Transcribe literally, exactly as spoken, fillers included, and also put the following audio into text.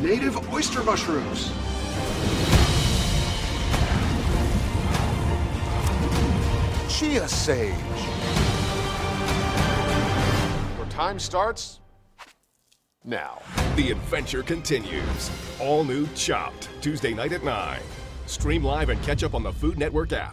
native oyster mushrooms. Chia sage. Your time starts now. The adventure continues. All new Chopped, Tuesday night at nine. Stream live and catch up on the Food Network app.